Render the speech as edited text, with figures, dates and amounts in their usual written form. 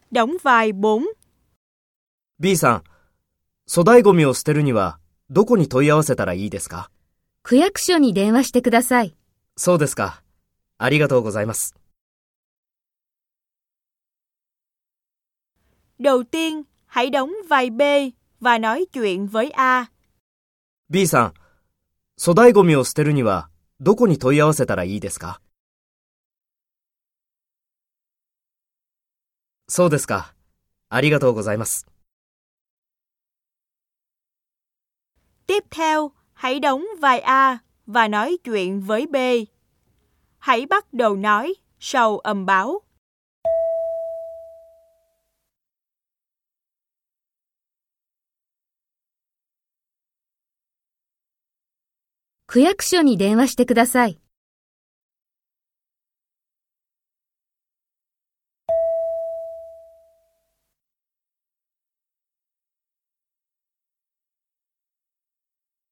Đóng vai 4. B さん、粗大ゴミを捨てるにはどこに問い合わせたらいいですか？ 区役所に電話してください。 そうですか。ありがとうございます。 Đầu tiên, hãy đóng vai B và nói chuyện với A. B さん、粗大ゴミを捨てるにはどこに問い合わせたらいいですか？そうですか。ありがとうございます。 Tiếp theo, hãy đóng vai A và nói chuyện với B. Hãy bắt đầu nói sau âm báo. 区役所に電話してください。